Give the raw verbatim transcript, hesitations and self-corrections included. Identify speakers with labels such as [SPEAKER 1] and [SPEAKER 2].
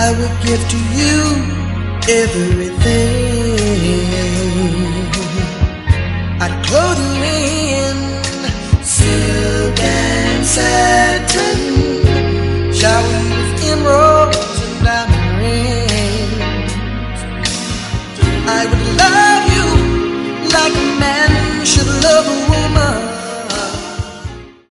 [SPEAKER 1] I would give to you everything. I'd clothe you in